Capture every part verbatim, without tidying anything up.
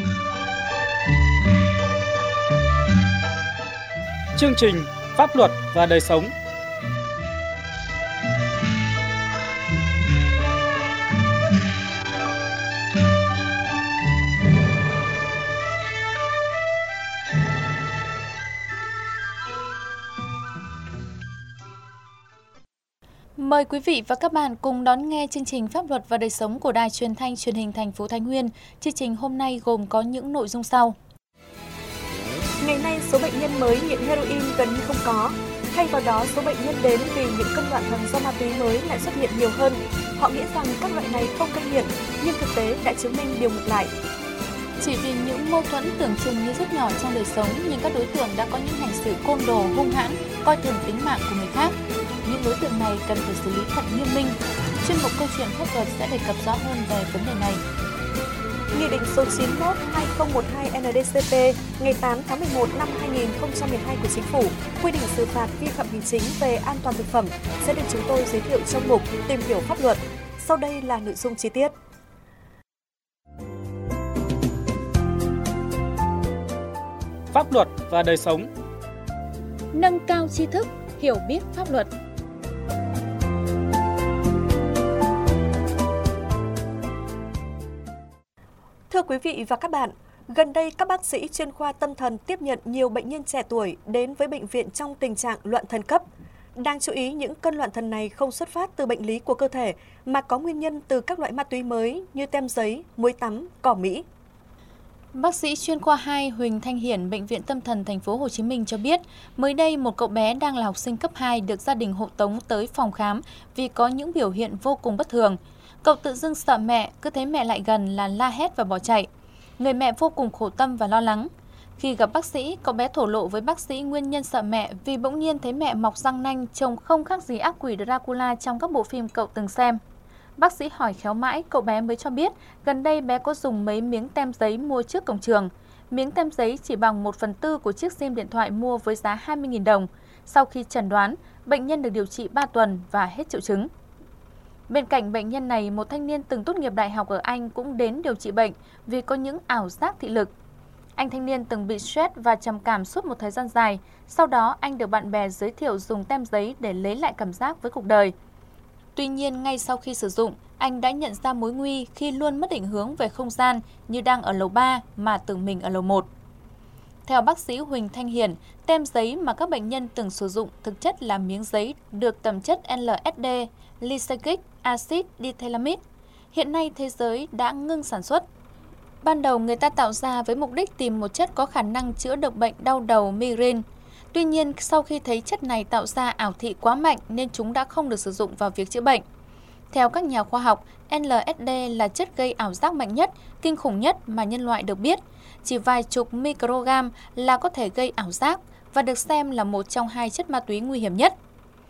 Chương trình Pháp luật và đời sống. Mời quý vị và các bạn cùng đón nghe chương trình Pháp luật và đời sống của Đài Truyền thanh Truyền hình thành phố Thái Nguyên. Chương trình hôm nay gồm có những nội dung sau. Ngày nay, số bệnh nhân mới nghiện heroin gần như không có. Thay vào đó, số bệnh nhân đến vì những cơn loạn thần do ma túy mới lại xuất hiện nhiều hơn. Họ nghĩ rằng các loại này không gây nghiện, nhưng thực tế đã chứng minh điều ngược lại. Chỉ vì những mâu thuẫn tưởng chừng như rất nhỏ trong đời sống, nhưng các đối tượng đã có những hành xử côn đồ, hung hãn, coi thường tính mạng của người khác. Những đối tượng này cần phải xử lý thật nghiêm minh. Chuyên mục câu chuyện pháp luật sẽ đề cập rõ hơn về vấn đề này. Nghị định số chín mươi mốt trên hai nghìn không trăm mười hai N D C P ngày tám tháng mười một năm hai nghìn không trăm mười hai của Chính phủ quy định xử phạt vi phạm hành chính về an toàn thực phẩm sẽ được chúng tôi giới thiệu trong mục Tìm hiểu pháp luật. Sau đây là nội dung chi tiết. Pháp luật và đời sống. Nâng cao tri thức, hiểu biết pháp luật. Thưa quý vị và các bạn, gần đây các bác sĩ chuyên khoa tâm thần tiếp nhận nhiều bệnh nhân trẻ tuổi đến với bệnh viện trong tình trạng loạn thần cấp. Đáng chú ý, những cơn loạn thần này không xuất phát từ bệnh lý của cơ thể mà có nguyên nhân từ các loại ma túy mới như tem giấy, muối tắm, cỏ Mỹ. Bác sĩ chuyên khoa hai Huỳnh Thanh Hiển, Bệnh viện Tâm thần Thành phố Hồ Chí Minh cho biết, mới đây một cậu bé đang là học sinh cấp hai được gia đình hộ tống tới phòng khám vì có những biểu hiện vô cùng bất thường. Cậu tự dưng sợ mẹ, cứ thấy mẹ lại gần là la hét và bỏ chạy. Người mẹ vô cùng khổ tâm và lo lắng. Khi gặp bác sĩ, cậu bé thổ lộ với bác sĩ nguyên nhân sợ mẹ vì bỗng nhiên thấy mẹ mọc răng nanh trông không khác gì ác quỷ Dracula trong các bộ phim cậu từng xem. Bác sĩ hỏi khéo mãi, cậu bé mới cho biết gần đây bé có dùng mấy miếng tem giấy mua trước cổng trường. Miếng tem giấy chỉ bằng một phần tư của chiếc sim điện thoại mua với giá hai mươi nghìn đồng. Sau khi chẩn đoán, bệnh nhân được điều trị ba tuần và hết triệu chứng. Bên cạnh bệnh nhân này, một thanh niên từng tốt nghiệp đại học ở Anh cũng đến điều trị bệnh vì có những ảo giác thị lực. Anh thanh niên từng bị stress và trầm cảm suốt một thời gian dài. Sau đó, anh được bạn bè giới thiệu dùng tem giấy để lấy lại cảm giác với cuộc đời. Tuy nhiên, ngay sau khi sử dụng, anh đã nhận ra mối nguy khi luôn mất định hướng về không gian như đang ở lầu ba mà tưởng mình ở lầu một. Theo bác sĩ Huỳnh Thanh Hiển, tem giấy mà các bệnh nhân từng sử dụng thực chất là miếng giấy được tẩm chất L S D, lysergic acid diethylamide. Hiện nay thế giới đã ngưng sản xuất. Ban đầu người ta tạo ra với mục đích tìm một chất có khả năng chữa được bệnh đau đầu migraine. Tuy nhiên, sau khi thấy chất này tạo ra ảo thị quá mạnh nên chúng đã không được sử dụng vào việc chữa bệnh. Theo các nhà khoa học, L S D là chất gây ảo giác mạnh nhất, kinh khủng nhất mà nhân loại được biết. Chỉ vài chục microgram là có thể gây ảo giác và được xem là một trong hai chất ma túy nguy hiểm nhất.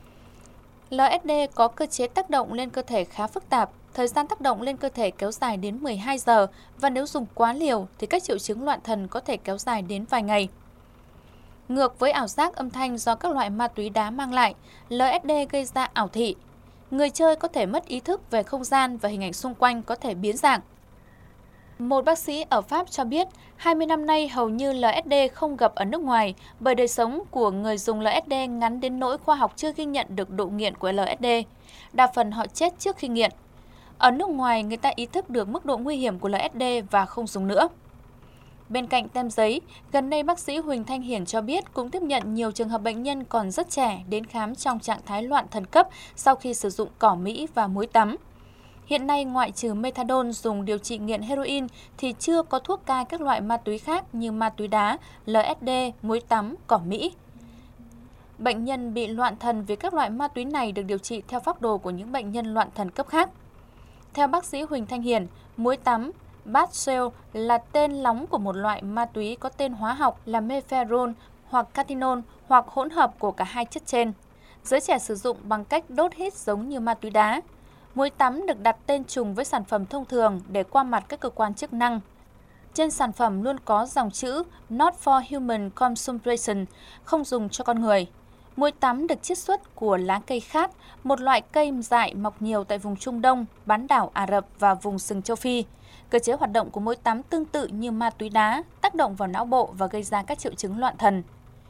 L S D có cơ chế tác động lên cơ thể khá phức tạp, thời gian tác động lên cơ thể kéo dài đến mười hai giờ và nếu dùng quá liều thì các triệu chứng loạn thần có thể kéo dài đến vài ngày. Ngược với ảo giác âm thanh do các loại ma túy đá mang lại, L S D gây ra ảo thị. Người chơi có thể mất ý thức về không gian và hình ảnh xung quanh có thể biến dạng. Một bác sĩ ở Pháp cho biết, hai mươi năm nay hầu như L S D không gặp ở nước ngoài bởi đời sống của người dùng L S D ngắn đến nỗi khoa học chưa ghi nhận được độ nghiện của L S D. Đa phần họ chết trước khi nghiện. Ở nước ngoài, người ta ý thức được mức độ nguy hiểm của L S D và không dùng nữa. Bên cạnh tem giấy, gần đây bác sĩ Huỳnh Thanh Hiển cho biết cũng tiếp nhận nhiều trường hợp bệnh nhân còn rất trẻ đến khám trong trạng thái loạn thần cấp sau khi sử dụng cỏ Mỹ và muối tắm. Hiện nay, ngoại trừ methadone dùng điều trị nghiện heroin thì chưa có thuốc cai các loại ma túy khác như ma túy đá, L S D, muối tắm, cỏ Mỹ. Bệnh nhân bị loạn thần vì các loại ma túy này được điều trị theo phác đồ của những bệnh nhân loạn thần cấp khác. Theo bác sĩ Huỳnh Thanh Hiển, muối tắm, Bát Sale là tên lóng của một loại ma túy có tên hóa học là mepherol hoặc cathinol hoặc hỗn hợp của cả hai chất trên. Giới trẻ sử dụng bằng cách đốt hít giống như ma túy đá. Muối tắm được đặt tên trùng với sản phẩm thông thường để qua mặt các cơ quan chức năng. Trên sản phẩm luôn có dòng chữ Not for Human Consumption, không dùng cho con người. Muối tắm được chiết xuất của lá cây khát, một loại cây dại mọc nhiều tại vùng Trung Đông, bán đảo Ả Rập và vùng sừng châu Phi. Cơ chế hoạt động của muối tắm tương tự như ma túy đá, tác động vào não bộ và gây ra các triệu chứng loạn thần.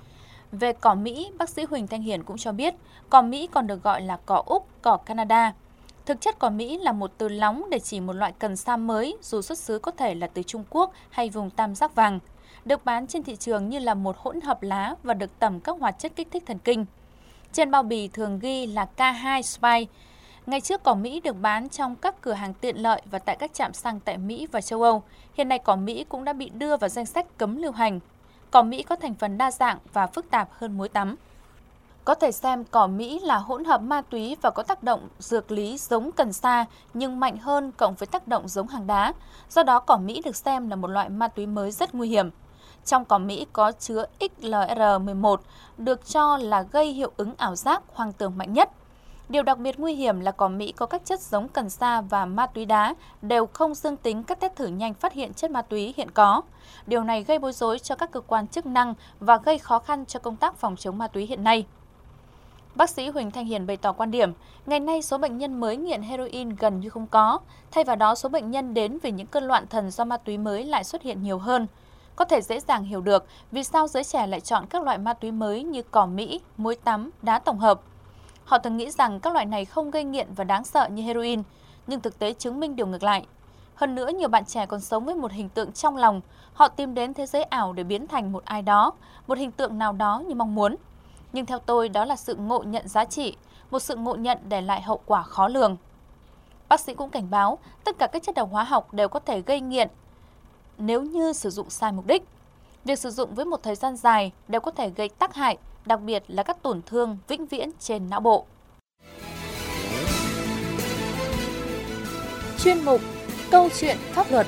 Về cỏ Mỹ, bác sĩ Huỳnh Thanh Hiển cũng cho biết, cỏ Mỹ còn được gọi là cỏ Úc, cỏ Canada. Thực chất cỏ Mỹ là một từ lóng để chỉ một loại cần sa mới, dù xuất xứ có thể là từ Trung Quốc hay vùng tam giác vàng, được bán trên thị trường như là một hỗn hợp lá và được tẩm các hoạt chất kích thích thần kinh. Trên bao bì thường ghi là K hai Spy. Ngày trước cỏ Mỹ được bán trong các cửa hàng tiện lợi và tại các trạm xăng tại Mỹ và châu Âu. Hiện nay cỏ Mỹ cũng đã bị đưa vào danh sách cấm lưu hành. Cỏ Mỹ có thành phần đa dạng và phức tạp hơn muối tắm. Có thể xem cỏ Mỹ là hỗn hợp ma túy và có tác động dược lý giống cần sa nhưng mạnh hơn cộng với tác động giống hàng đá. Do đó cỏ Mỹ được xem là một loại ma túy mới rất nguy hiểm. Trong cỏ Mỹ có chứa X L R mười một, được cho là gây hiệu ứng ảo giác hoang tưởng mạnh nhất. Điều đặc biệt nguy hiểm là cỏ Mỹ có các chất giống cần sa và ma túy đá đều không dương tính các test thử nhanh phát hiện chất ma túy hiện có. Điều này gây bối rối cho các cơ quan chức năng và gây khó khăn cho công tác phòng chống ma túy hiện nay. Bác sĩ Huỳnh Thanh Hiển bày tỏ quan điểm, ngày nay số bệnh nhân mới nghiện heroin gần như không có, thay vào đó số bệnh nhân đến vì những cơn loạn thần do ma túy mới lại xuất hiện nhiều hơn. Có thể dễ dàng hiểu được vì sao giới trẻ lại chọn các loại ma túy mới như cỏ Mỹ, muối tắm, đá tổng hợp. Họ thường nghĩ rằng các loại này không gây nghiện và đáng sợ như heroin, nhưng thực tế chứng minh điều ngược lại. Hơn nữa, nhiều bạn trẻ còn sống với một hình tượng trong lòng, họ tìm đến thế giới ảo để biến thành một ai đó, một hình tượng nào đó như mong muốn. Nhưng theo tôi, đó là sự ngộ nhận giá trị, một sự ngộ nhận để lại hậu quả khó lường. Bác sĩ cũng cảnh báo, tất cả các chất độc hóa học đều có thể gây nghiện nếu như sử dụng sai mục đích. Việc sử dụng với một thời gian dài đều có thể gây tác hại, đặc biệt là các tổn thương vĩnh viễn trên não bộ. Chuyên mục Câu chuyện pháp luật.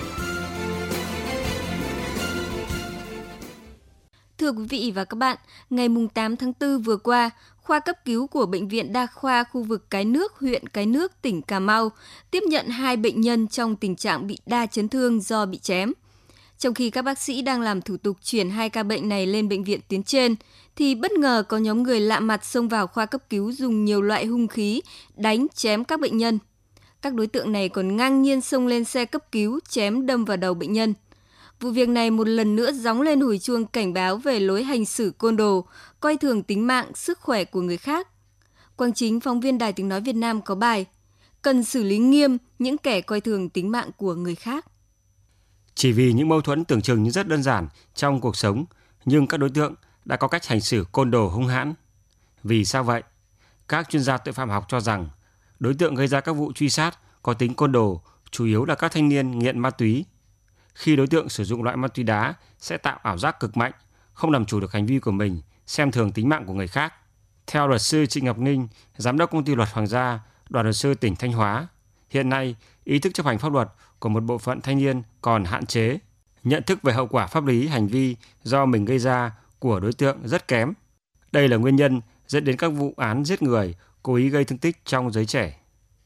Thưa quý vị và các bạn, ngày tám tháng tư vừa qua, khoa cấp cứu của Bệnh viện Đa khoa khu vực Cái Nước, huyện Cái Nước, tỉnh Cà Mau tiếp nhận hai bệnh nhân trong tình trạng bị đa chấn thương do bị chém. Trong khi các bác sĩ đang làm thủ tục chuyển hai ca bệnh này lên bệnh viện tuyến trên, thì bất ngờ có nhóm người lạ mặt xông vào khoa cấp cứu dùng nhiều loại hung khí đánh chém các bệnh nhân. Các đối tượng này còn ngang nhiên xông lên xe cấp cứu chém đâm vào đầu bệnh nhân. Vụ việc này một lần nữa gióng lên hồi chuông cảnh báo về lối hành xử côn đồ, coi thường tính mạng, sức khỏe của người khác. Quang Chính, phóng viên Đài Tiếng Nói Việt Nam có bài cần xử lý nghiêm những kẻ coi thường tính mạng của người khác. Chỉ vì những mâu thuẫn tưởng chừng như rất đơn giản trong cuộc sống, nhưng các đối tượng đã có cách hành xử côn đồ hung hãn. Vì sao vậy? Các chuyên gia tội phạm học cho rằng đối tượng gây ra các vụ truy sát có tính côn đồ chủ yếu là các thanh niên nghiện ma túy. Khi đối tượng sử dụng loại ma túy đá sẽ tạo ảo giác cực mạnh, không làm chủ được hành vi của mình, xem thường tính mạng của người khác. Theo luật sư Trịnh Ngọc Ninh, giám đốc công ty luật Hoàng gia, đoàn luật sư tỉnh Thanh Hóa, hiện nay ý thức chấp hành pháp luật của một bộ phận thanh niên còn hạn chế, nhận thức về hậu quả pháp lý hành vi do mình gây ra của đối tượng rất kém. Đây là nguyên nhân dẫn đến các vụ án giết người, cố ý gây thương tích trong giới trẻ.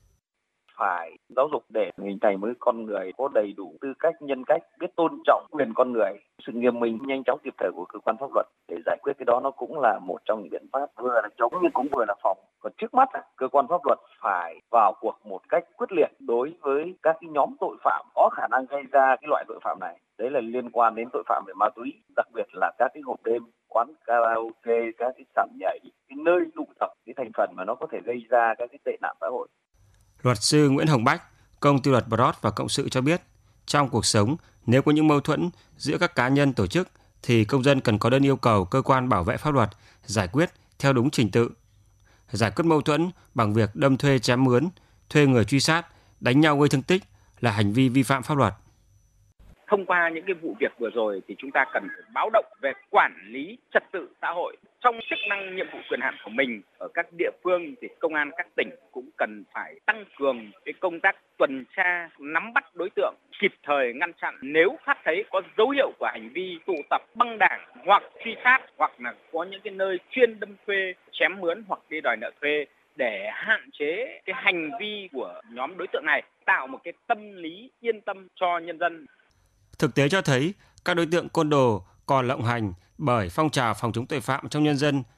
Phải giáo dục để hình thành một con người có đầy đủ tư cách, nhân cách, biết tôn trọng quyền con người, sự nghiêm minh, nhanh chóng kịp thời của cơ quan pháp luật để giải quyết cái đó, nó cũng là một trong những biện pháp vừa là chống nhưng cũng vừa là phòng. Còn trước mắt cơ quan pháp luật phải vào cuộc một cách quyết liệt đối với các cái nhóm tội phạm có khả năng gây ra cái loại tội phạm này. Đấy là liên quan đến tội phạm về ma túy, đặc biệt là các cái hộp đêm, quán karaoke, các cái sàn nhảy, cái nơi tụ tập cái thành phần mà nó có thể gây ra các cái tệ nạn xã hội. Luật sư Nguyễn Hồng Bách, công ty luật Brod và Cộng sự cho biết, trong cuộc sống, nếu có những mâu thuẫn giữa các cá nhân tổ chức, thì công dân cần có đơn yêu cầu cơ quan bảo vệ pháp luật giải quyết theo đúng trình tự. Giải quyết mâu thuẫn bằng việc đâm thuê chém mướn, thuê người truy sát, đánh nhau gây thương tích là hành vi vi phạm pháp luật. Thông qua những cái vụ việc vừa rồi thì chúng ta cần phải báo động về quản lý trật tự xã hội. Trong chức năng nhiệm vụ quyền hạn của mình ở các địa phương thì công an các tỉnh cũng cần phải tăng cường cái công tác tuần tra, nắm bắt đối tượng, kịp thời ngăn chặn nếu phát thấy có dấu hiệu của hành vi tụ tập băng đảng hoặc truy sát, hoặc là có những cái nơi chuyên đâm thuê, chém mướn hoặc đi đòi nợ thuê, để hạn chế cái hành vi của nhóm đối tượng này, tạo một cái tâm lý yên tâm cho nhân dân. Thực tế cho thấy các đối tượng côn đồ còn lộng hành bởi phong trào phòng chống tội phạm trong nhân dân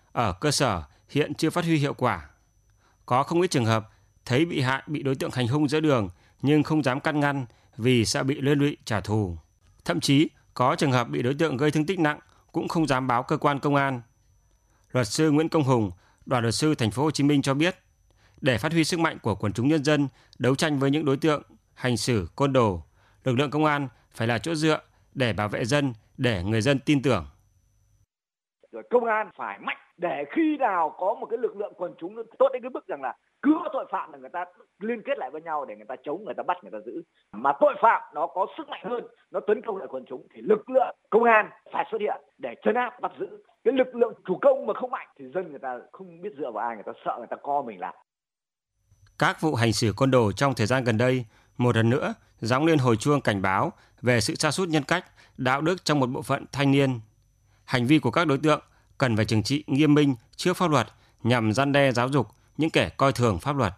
ở cơ sở hiện chưa phát huy hiệu quả. Có không ít trường hợp thấy bị hại bị đối tượng hành hung giữa đường nhưng không dám can ngăn vì sợ bị liên lụy trả thù. Thậm chí có trường hợp bị đối tượng gây thương tích nặng cũng không dám báo cơ quan công an. Luật sư Nguyễn Công Hùng, Đoàn luật sư Thành phố Hồ Chí Minh cho biết, để phát huy sức mạnh của quần chúng nhân dân đấu tranh với những đối tượng hành xử côn đồ, lực lượng công an phải là chỗ dựa để bảo vệ dân, để người dân tin tưởng. Rồi công an phải mạnh để khi nào có một cái lực lượng quần chúng tốt đến cái mức rằng là cứ có tội phạm là người ta liên kết lại với nhau để người ta chống, người ta bắt, người ta giữ. Mà tội phạm nó có sức mạnh hơn, nó tấn công lại quần chúng thì lực lượng công an phải xuất hiện để trấn áp, bắt giữ. Cái lực lượng chủ công mà không mạnh thì dân người ta không biết dựa vào ai, người ta sợ, người ta co mình lại. Các vụ hành xử côn đồ trong thời gian gần đây một lần nữa gióng lên hồi chuông cảnh báo về sự sa sút nhân cách, đạo đức trong một bộ phận thanh niên. Hành vi của các đối tượng cần phải trừng trị nghiêm minh trước pháp luật nhằm răn đe giáo dục những kẻ coi thường pháp luật.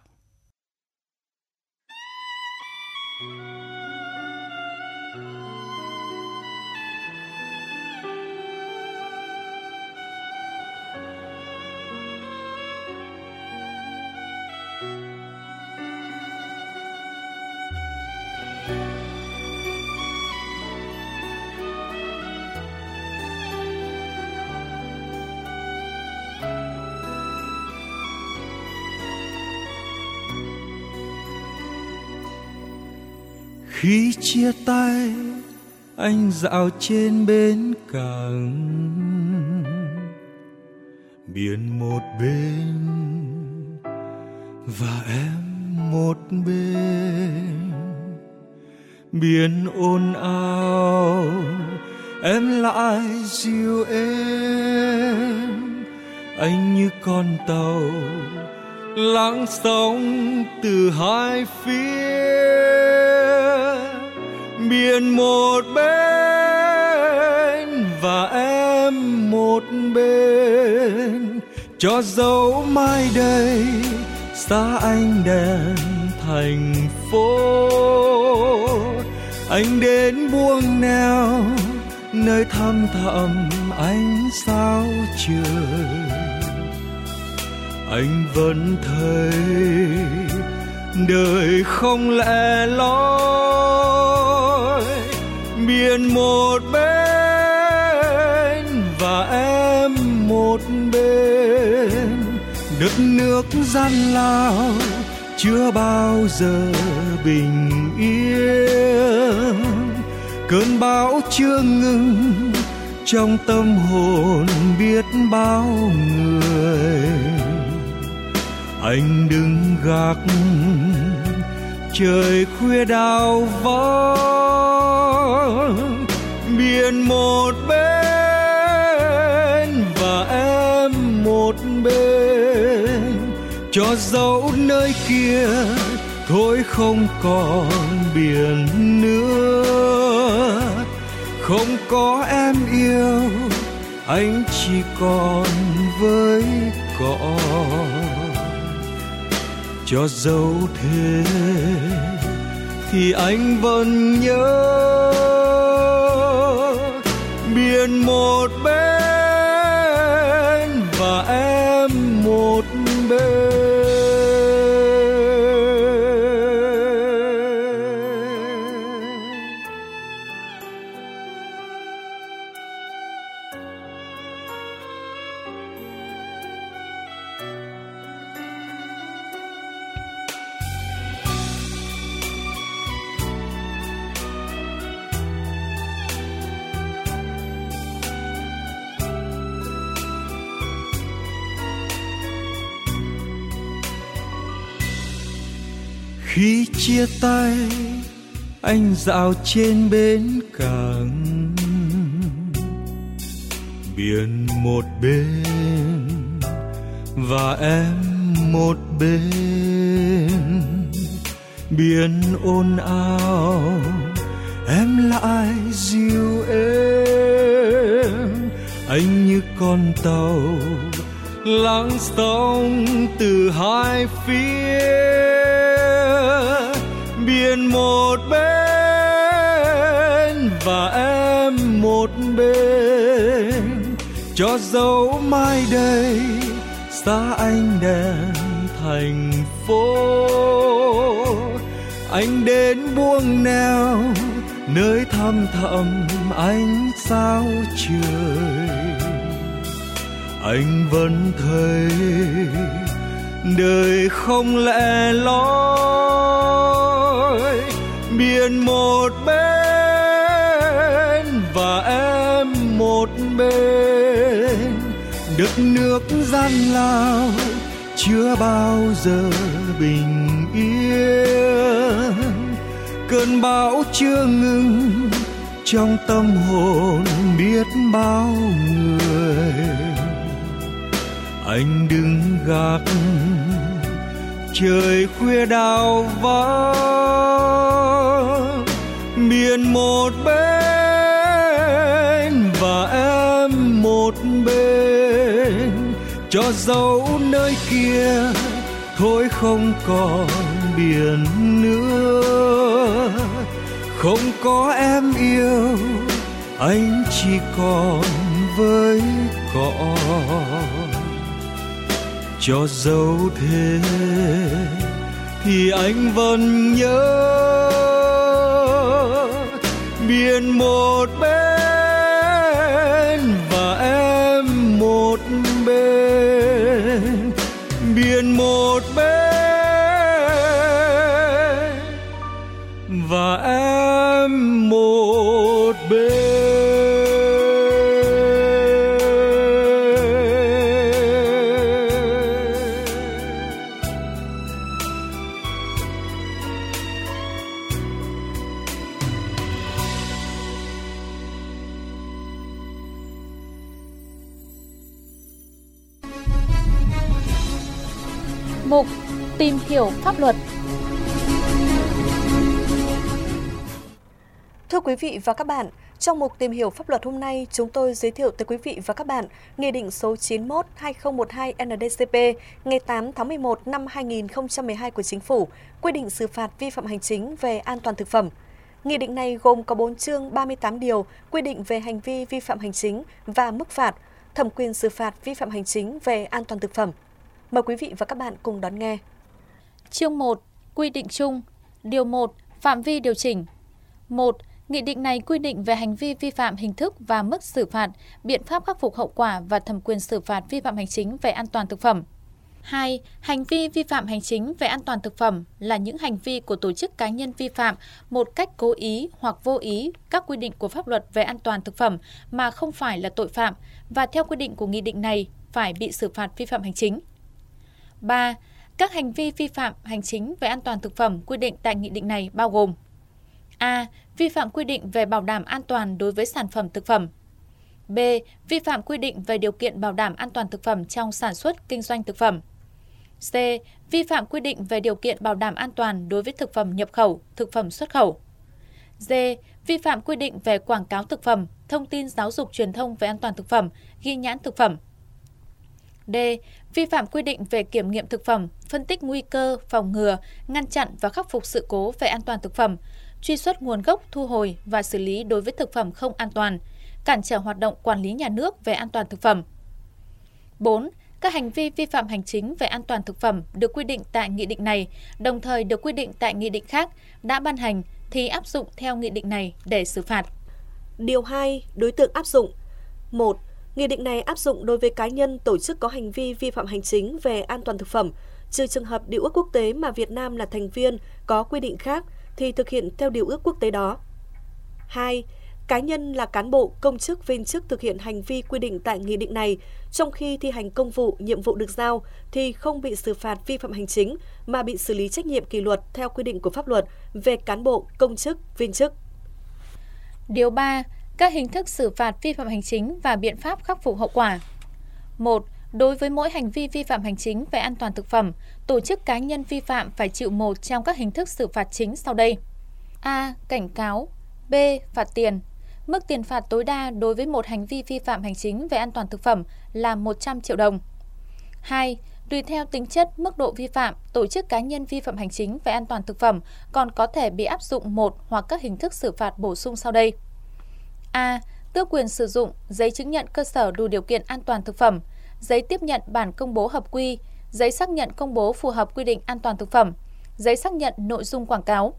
Khi chia tay, anh dạo trên bến cảng, biển một bên và em một bên. Biển ồn ào, em lại dịu êm. Anh như con tàu lắng sóng từ hai phía. Biển một bên và em một bên, cho dấu mai đây xa anh đèn thành phố. Anh đến buông neo nơi thăm thẳm ánh sao trời. Anh vẫn thấy đời không lẻ loi. Biển một bên và em một bên, đất nước gian lao chưa bao giờ bình yên. Cơn bão chưa ngừng trong tâm hồn biết bao người. Anh đứng gác trời khuya đào vắng. Biển một bên và em một bên, cho dẫu nơi kia thôi không còn biển nữa. Không có em yêu, anh chỉ còn với cỏ. Cho dẫu thế thì anh vẫn nhớ. Biển một bên và em một bên. Khi chia tay, anh dạo trên bến cảng. Biển một bên và em một bên. Biển ồn ào, em lại dịu êm. Anh như con tàu lắng sóng từ hai phía. Biển một bên và em một bên, cho dấu mai đây xa ánh đèn thành phố. Anh đến buông neo nơi thăm thẳm ánh sao trời. Anh vẫn thấy đời không lẻ loi, biển một bên và em một bên. Đất nước gian lao chưa bao giờ bình yên, cơn bão chưa ngừng trong tâm hồn biết bao người. Anh đứng gác trời khuya đào vắng, biển một bên và em một bên, cho dấu nơi kia thôi không còn biển nữa. Không có em yêu, anh chỉ còn với cỏ. Cho dấu thế thì anh vẫn nhớ biển một bên và em một bên, biển một bên và em một bên. Mục tìm hiểu pháp luật. Thưa quý vị và các bạn, trong mục tìm hiểu pháp luật hôm nay, chúng tôi giới thiệu tới quý vị và các bạn Nghị định số chín mươi mốt trên hai nghìn không trăm mười hai N D C P ngày tám tháng mười một năm hai nghìn không trăm mười hai của Chính phủ quy định xử phạt vi phạm hành chính về an toàn thực phẩm. Nghị định này gồm có bốn chương ba mươi tám điều quy định về hành vi vi phạm hành chính và mức phạt, thẩm quyền xử phạt vi phạm hành chính về an toàn thực phẩm. Mời quý vị và các bạn cùng đón nghe. Chương một. Quy định chung. Điều một. Phạm vi điều chỉnh. một. Nghị định này quy định về hành vi vi phạm hình thức và mức xử phạt, biện pháp khắc phục hậu quả và thẩm quyền xử phạt vi phạm hành chính về an toàn thực phẩm. hai. Hành vi vi phạm hành chính về an toàn thực phẩm là những hành vi của tổ chức cá nhân vi phạm một cách cố ý hoặc vô ý các quy định của pháp luật về an toàn thực phẩm mà không phải là tội phạm và theo quy định của nghị định này phải bị xử phạt vi phạm hành chính. ba. Các hành vi vi phạm hành chính về an toàn thực phẩm quy định tại nghị định này bao gồm: A. Vi phạm quy định về bảo đảm an toàn đối với sản phẩm thực phẩm. B. Vi phạm quy định về điều kiện bảo đảm an toàn thực phẩm trong sản xuất, kinh doanh thực phẩm. C. Vi phạm quy định về điều kiện bảo đảm an toàn đối với thực phẩm nhập khẩu, thực phẩm xuất khẩu. D. Vi phạm quy định về quảng cáo thực phẩm, thông tin giáo dục truyền thông về an toàn thực phẩm, ghi nhãn thực phẩm. D. Vi phạm quy định về kiểm nghiệm thực phẩm, phân tích nguy cơ, phòng ngừa, ngăn chặn và khắc phục sự cố về an toàn thực phẩm, truy xuất nguồn gốc, thu hồi và xử lý đối với thực phẩm không an toàn, cản trở hoạt động quản lý nhà nước về an toàn thực phẩm. bốn. Các hành vi vi phạm hành chính về an toàn thực phẩm được quy định tại nghị định này, đồng thời được quy định tại nghị định khác đã ban hành thì áp dụng theo nghị định này để xử phạt. Điều hai. Đối tượng áp dụng. một. Nghị định này áp dụng đối với cá nhân, tổ chức có hành vi vi phạm hành chính về an toàn thực phẩm, trừ trường hợp điều ước quốc tế mà Việt Nam là thành viên có quy định khác thì thực hiện theo điều ước quốc tế đó. hai. Cá nhân là cán bộ, công chức, viên chức thực hiện hành vi quy định tại nghị định này trong khi thi hành công vụ, nhiệm vụ được giao thì không bị xử phạt vi phạm hành chính mà bị xử lý trách nhiệm kỷ luật theo quy định của pháp luật về cán bộ, công chức, viên chức. Điều ba. Các hình thức xử phạt vi phạm hành chính và biện pháp khắc phục hậu quả. một. Đối với mỗi hành vi vi phạm hành chính về an toàn thực phẩm, tổ chức cá nhân vi phạm phải chịu một trong các hình thức xử phạt chính sau đây. A. Cảnh cáo. B. Phạt tiền. Mức tiền phạt tối đa đối với một hành vi vi phạm hành chính về an toàn thực phẩm là một trăm triệu đồng. hai. Tùy theo tính chất, mức độ vi phạm, tổ chức cá nhân vi phạm hành chính về an toàn thực phẩm còn có thể bị áp dụng một hoặc các hình thức xử phạt bổ sung sau đây. A. tước quyền sử dụng giấy chứng nhận cơ sở đủ điều kiện an toàn thực phẩm, giấy tiếp nhận bản công bố hợp quy, giấy xác nhận công bố phù hợp quy định an toàn thực phẩm, giấy xác nhận nội dung quảng cáo.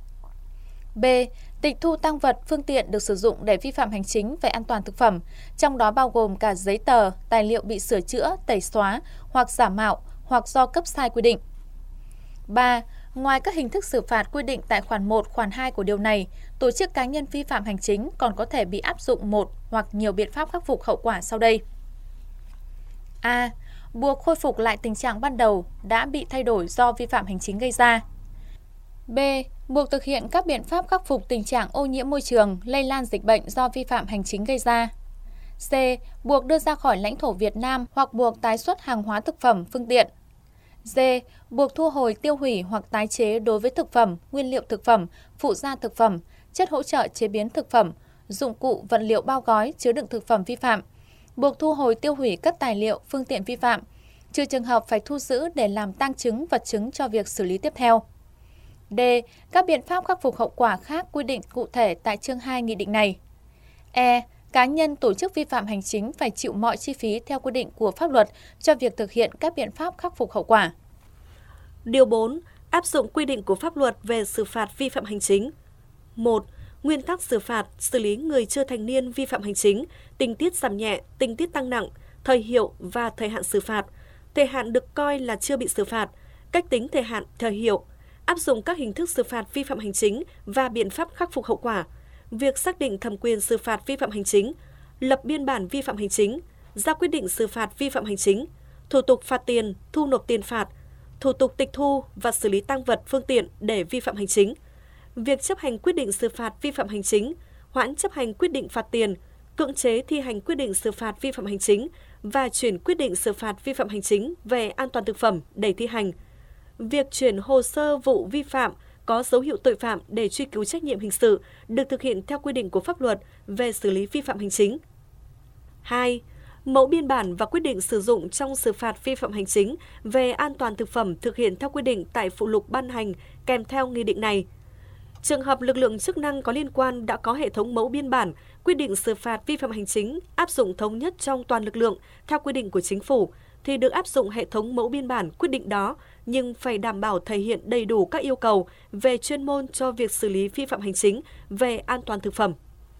B. Tịch thu tang vật, phương tiện được sử dụng để vi phạm hành chính về an toàn thực phẩm, trong đó bao gồm cả giấy tờ, tài liệu bị sửa chữa, tẩy xóa hoặc giả mạo hoặc do cấp sai quy định. ba. Ngoài các hình thức xử phạt quy định tại khoản một, khoản hai của điều này, tổ chức cá nhân vi phạm hành chính còn có thể bị áp dụng một hoặc nhiều biện pháp khắc phục hậu quả sau đây. A. Buộc khôi phục lại tình trạng ban đầu đã bị thay đổi do vi phạm hành chính gây ra. B. Buộc thực hiện các biện pháp khắc phục tình trạng ô nhiễm môi trường, lây lan dịch bệnh do vi phạm hành chính gây ra. C. Buộc đưa ra khỏi lãnh thổ Việt Nam hoặc buộc tái xuất hàng hóa thực phẩm, phương tiện. D. Buộc thu hồi, tiêu hủy hoặc tái chế đối với thực phẩm, nguyên liệu thực phẩm, phụ gia thực phẩm, chất hỗ trợ chế biến thực phẩm, dụng cụ, vật liệu bao gói chứa đựng thực phẩm vi phạm. Buộc thu hồi, tiêu hủy các tài liệu, phương tiện vi phạm, trừ trường hợp phải thu giữ để làm tang chứng, vật chứng cho việc xử lý tiếp theo. D. Các biện pháp khắc phục hậu quả khác quy định cụ thể tại chương hai nghị định này. E. Cá nhân, tổ chức vi phạm hành chính phải chịu mọi chi phí theo quy định của pháp luật cho việc thực hiện các biện pháp khắc phục hậu quả. Điều bốn. Áp dụng quy định của pháp luật về xử phạt vi phạm hành chính. một. Nguyên tắc xử phạt, xử lý người chưa thành niên vi phạm hành chính, tình tiết giảm nhẹ, tình tiết tăng nặng, thời hiệu và thời hạn xử phạt. Thời hạn được coi là chưa bị xử phạt, cách tính thời hạn, thời hiệu, áp dụng các hình thức xử phạt vi phạm hành chính và biện pháp khắc phục hậu quả, việc xác định thẩm quyền xử phạt vi phạm hành chính, lập biên bản vi phạm hành chính, ra quyết định xử phạt vi phạm hành chính, thủ tục phạt tiền, thu nộp tiền phạt, thủ tục tịch thu và xử lý tang vật, phương tiện để vi phạm hành chính, việc chấp hành quyết định xử phạt vi phạm hành chính, hoãn chấp hành quyết định phạt tiền, cưỡng chế thi hành quyết định xử phạt vi phạm hành chính và chuyển quyết định xử phạt vi phạm hành chính về an toàn thực phẩm để thi hành, việc chuyển hồ sơ vụ vi phạm có dấu hiệu tội phạm để truy cứu trách nhiệm hình sự được thực hiện theo quy định của pháp luật về xử lý vi phạm hành chính. hai. Mẫu biên bản và quyết định sử dụng trong xử phạt vi phạm hành chính về an toàn thực phẩm thực hiện theo quy định tại phụ lục ban hành kèm theo nghị định này. Trường hợp lực lượng chức năng có liên quan đã có hệ thống mẫu biên bản, quyết định xử phạt vi phạm hành chính áp dụng thống nhất trong toàn lực lượng theo quy định của Chính phủ, thì được áp dụng hệ thống mẫu biên bản quyết định đó, nhưng phải đảm bảo thể hiện đầy đủ các yêu cầu về chuyên môn cho việc xử lý vi phạm hành chính về an toàn thực phẩm.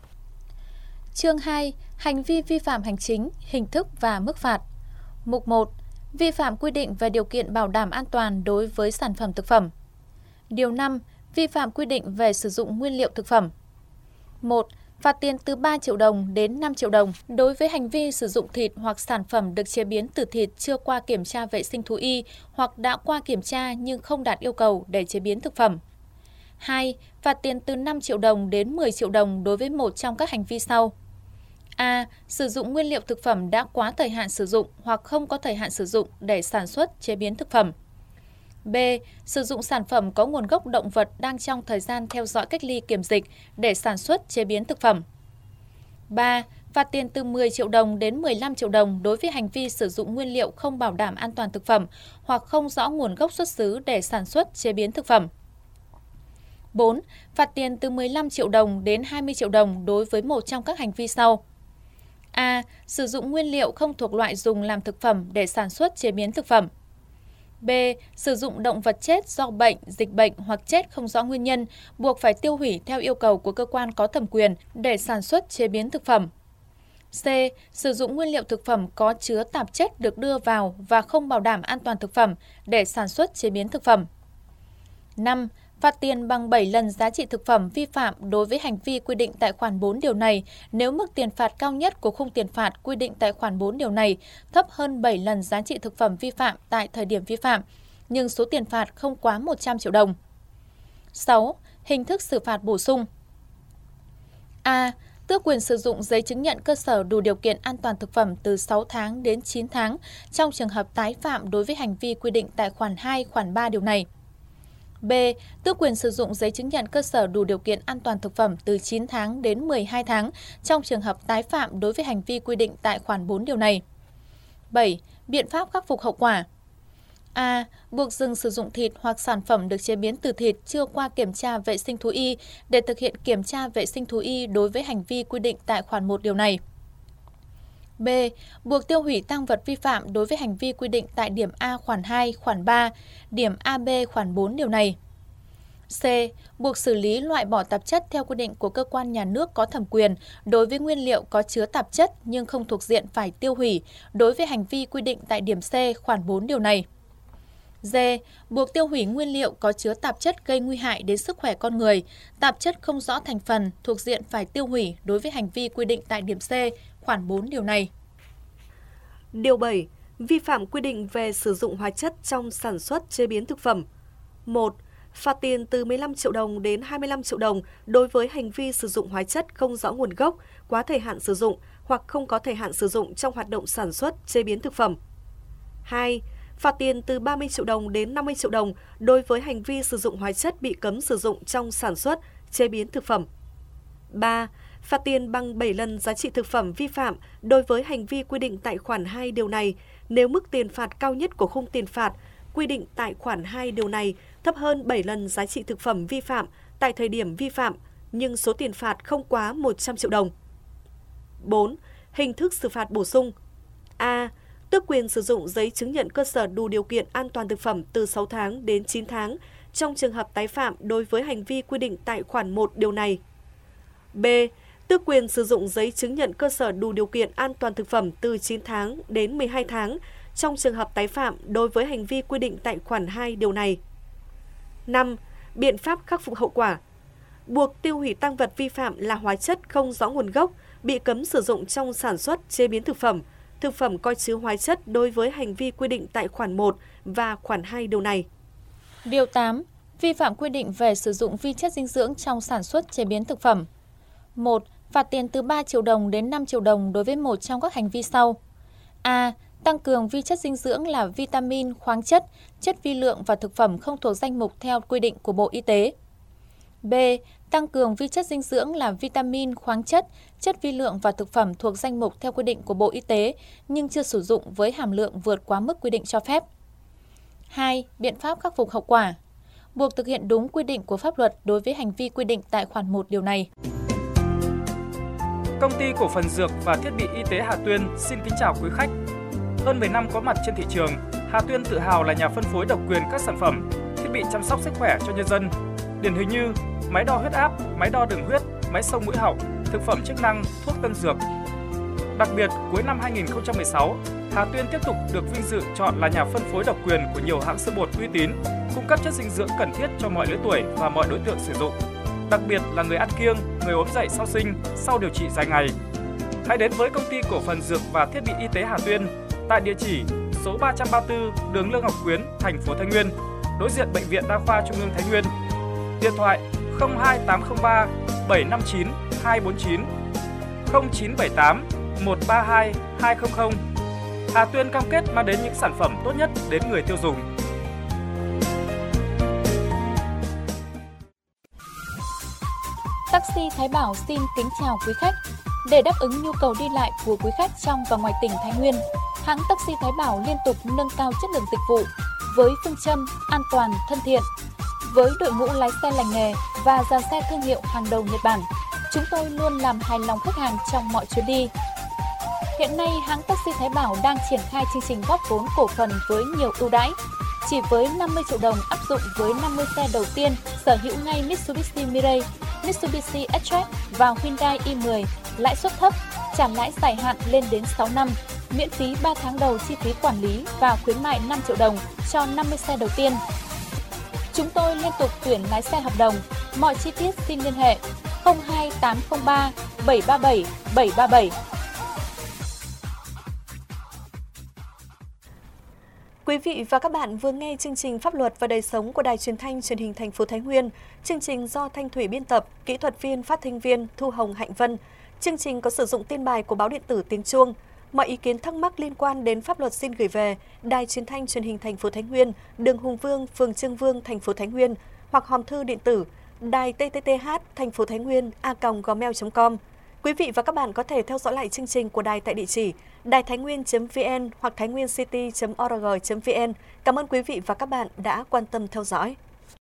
Chương hai. Hành vi vi phạm hành chính, hình thức và mức phạt. Mục một. Vi phạm quy định về điều kiện bảo đảm an toàn đối với sản phẩm thực phẩm. Điều năm. Vi phạm quy định về sử dụng nguyên liệu thực phẩm. một. Phạt tiền từ ba triệu đồng đến năm triệu đồng đối với hành vi sử dụng thịt hoặc sản phẩm được chế biến từ thịt chưa qua kiểm tra vệ sinh thú y hoặc đã qua kiểm tra nhưng không đạt yêu cầu để chế biến thực phẩm. hai. Phạt tiền từ năm triệu đồng đến mười triệu đồng đối với một trong các hành vi sau. A. Sử dụng nguyên liệu thực phẩm đã quá thời hạn sử dụng hoặc không có thời hạn sử dụng để sản xuất, chế biến thực phẩm. B. Sử dụng sản phẩm có nguồn gốc động vật đang trong thời gian theo dõi cách ly kiểm dịch để sản xuất, chế biến thực phẩm. ba. Phạt tiền từ mười triệu đồng đến mười lăm triệu đồng đối với hành vi sử dụng nguyên liệu không bảo đảm an toàn thực phẩm hoặc không rõ nguồn gốc xuất xứ để sản xuất, chế biến thực phẩm. bốn. Phạt tiền từ mười lăm triệu đồng đến hai mươi triệu đồng đối với một trong các hành vi sau. A. Sử dụng nguyên liệu không thuộc loại dùng làm thực phẩm để sản xuất, chế biến thực phẩm. B. Sử dụng động vật chết do bệnh, dịch bệnh hoặc chết không rõ nguyên nhân, buộc phải tiêu hủy theo yêu cầu của cơ quan có thẩm quyền để sản xuất, chế biến thực phẩm. C. Sử dụng nguyên liệu thực phẩm có chứa tạp chất được đưa vào và không bảo đảm an toàn thực phẩm để sản xuất, chế biến thực phẩm. năm. Phạt tiền bằng bảy lần giá trị thực phẩm vi phạm đối với hành vi quy định tại khoản bốn điều này nếu mức tiền phạt cao nhất của khung tiền phạt quy định tại khoản bốn điều này thấp hơn bảy lần giá trị thực phẩm vi phạm tại thời điểm vi phạm, nhưng số tiền phạt không quá một trăm triệu đồng. sáu. Hình thức xử phạt bổ sung. A. Tước quyền sử dụng giấy chứng nhận cơ sở đủ điều kiện an toàn thực phẩm từ sáu tháng đến chín tháng trong trường hợp tái phạm đối với hành vi quy định tại khoản hai, khoản ba điều này. B. Tước quyền sử dụng giấy chứng nhận cơ sở đủ điều kiện an toàn thực phẩm từ chín tháng đến mười hai tháng trong trường hợp tái phạm đối với hành vi quy định tại khoản bốn điều này. bảy. Biện pháp khắc phục hậu quả. A. Buộc dừng sử dụng thịt hoặc sản phẩm được chế biến từ thịt chưa qua kiểm tra vệ sinh thú y để thực hiện kiểm tra vệ sinh thú y đối với hành vi quy định tại khoản một điều này. B. Buộc tiêu hủy tang vật vi phạm đối với hành vi quy định tại điểm A khoản hai, khoản ba, điểm a bê khoản bốn điều này. C. Buộc xử lý loại bỏ tạp chất theo quy định của cơ quan nhà nước có thẩm quyền đối với nguyên liệu có chứa tạp chất nhưng không thuộc diện phải tiêu hủy đối với hành vi quy định tại điểm C khoản bốn điều này. D. Buộc tiêu hủy nguyên liệu có chứa tạp chất gây nguy hại đến sức khỏe con người, tạp chất không rõ thành phần thuộc diện phải tiêu hủy đối với hành vi quy định tại điểm C khoản bốn điều này. Điều bảy. Vi phạm quy định về sử dụng hóa chất trong sản xuất chế biến thực phẩm. một. Phạt tiền từ mười lăm triệu đồng đến hai mươi lăm triệu đồng đối với hành vi sử dụng hóa chất không rõ nguồn gốc, quá thời hạn sử dụng hoặc không có thời hạn sử dụng trong hoạt động sản xuất, chế biến thực phẩm. hai. Phạt tiền từ ba mươi triệu đồng đến năm mươi triệu đồng đối với hành vi sử dụng hóa chất bị cấm sử dụng trong sản xuất, chế biến thực phẩm. ba. Phạt tiền bằng bảy lần giá trị thực phẩm vi phạm đối với hành vi quy định tại khoản hai điều này nếu mức tiền phạt cao nhất của khung tiền phạt quy định tại khoản hai điều này thấp hơn bảy lần giá trị thực phẩm vi phạm tại thời điểm vi phạm, nhưng số tiền phạt không quá một trăm triệu đồng. bốn. Hình thức xử phạt bổ sung. A. Tước quyền sử dụng giấy chứng nhận cơ sở đủ điều kiện an toàn thực phẩm từ sáu tháng đến chín tháng trong trường hợp tái phạm đối với hành vi quy định tại khoản một điều này. B. Tước quyền sử dụng giấy chứng nhận cơ sở đủ điều kiện an toàn thực phẩm từ chín tháng đến mười hai tháng trong trường hợp tái phạm đối với hành vi quy định tại khoản hai điều này. năm. Biện pháp khắc phục hậu quả. Buộc tiêu hủy tang vật vi phạm là hóa chất không rõ nguồn gốc, bị cấm sử dụng trong sản xuất, chế biến thực phẩm, thực phẩm có chứa hóa chất đối với hành vi quy định tại khoản một và khoản hai điều này. Điều tám. Vi phạm quy định về sử dụng vi chất dinh dưỡng trong sản xuất, chế biến thực phẩm. một. Phạt tiền từ ba triệu đồng đến năm triệu đồng đối với một trong các hành vi sau. A. Tăng cường vi chất dinh dưỡng là vitamin, khoáng chất, chất vi lượng và thực phẩm không thuộc danh mục theo quy định của Bộ Y tế. B. Tăng cường vi chất dinh dưỡng là vitamin, khoáng chất, chất vi lượng và thực phẩm thuộc danh mục theo quy định của Bộ Y tế nhưng chưa sử dụng với hàm lượng vượt quá mức quy định cho phép. hai. Biện pháp khắc phục hậu quả. Buộc thực hiện đúng quy định của pháp luật đối với hành vi quy định tại khoản một điều này. Công ty cổ phần dược và thiết bị y tế Hà Tuyên xin kính chào quý khách. Hơn mười năm có mặt trên thị trường, Hà Tuyên tự hào là nhà phân phối độc quyền các sản phẩm, thiết bị chăm sóc sức khỏe cho nhân dân. Điển hình như máy đo huyết áp, máy đo đường huyết, máy xông mũi họng, thực phẩm chức năng, thuốc tân dược. Đặc biệt, cuối năm hai nghìn không trăm mười sáu, Hà Tuyên tiếp tục được vinh dự chọn là nhà phân phối độc quyền của nhiều hãng sữa bột uy tín, cung cấp chất dinh dưỡng cần thiết cho mọi lứa tuổi và mọi đối tượng sử dụng. Đặc biệt là người ăn kiêng, người ốm dậy sau sinh, sau điều trị dài ngày. Hãy đến với công ty cổ phần dược và thiết bị y tế Hà Tuyên tại địa chỉ số ba trăm ba mươi tư đường Lương Ngọc Quyến, thành phố Thái Nguyên, đối diện Bệnh viện Đa khoa Trung ương Thái Nguyên. Điện thoại không hai tám không ba bảy năm chín hai bốn chín, không chín bảy tám một ba hai hai không không. Hà Tuyên cam kết mang đến những sản phẩm tốt nhất đến người tiêu dùng. Taxi Thái Bảo xin kính chào quý khách. Để đáp ứng nhu cầu đi lại của quý khách trong và ngoài tỉnh Thái Nguyên, hãng Taxi Thái Bảo liên tục nâng cao chất lượng dịch vụ với phương châm an toàn, thân thiện. Với đội ngũ lái xe lành nghề và dàn xe thương hiệu hàng đầu Nhật Bản, chúng tôi luôn làm hài lòng khách hàng trong mọi chuyến đi. Hiện nay, hãng Taxi Thái Bảo đang triển khai chương trình góp vốn cổ phần với nhiều ưu đãi. Chỉ với năm mươi triệu đồng áp dụng với năm mươi xe đầu tiên sở hữu ngay Mitsubishi Mirage, Mitsubishi S-Track và Hyundai i mười, lãi suất thấp, trả lãi dài hạn lên đến sáu năm, miễn phí ba tháng đầu chi phí quản lý và khuyến mại năm triệu đồng cho năm mươi xe đầu tiên. Chúng tôi liên tục tuyển lái xe hợp đồng. Mọi chi tiết xin liên hệ không hai tám không ba bảy ba bảy bảy ba bảy. Quý vị và các bạn vừa nghe chương trình Pháp luật và đời sống của Đài Truyền thanh Truyền hình thành phố Thái Nguyên. Chương trình do Thanh Thủy biên tập, kỹ thuật viên, phát thanh viên Thu Hồng, Hạnh Vân. Chương trình có sử dụng tin bài của báo điện tử Tiếng Chuông. Mọi ý kiến thắc mắc liên quan đến pháp luật xin gửi về Đài Truyền thanh Truyền hình thành phố Thái Nguyên, đường Hùng Vương, phường Trương Vương, thành phố Thái Nguyên, hoặc hòm thư điện tử đài tê tê tê hát thành phố Thái Nguyên a còng gmail chấm com. Quý vị và các bạn có thể theo dõi lại chương trình của đài tại địa chỉ đài thái nguyên chấm vn hoặc thái nguyên city chấm org chấm vn. Cảm ơn quý vị và các bạn đã quan tâm theo dõi.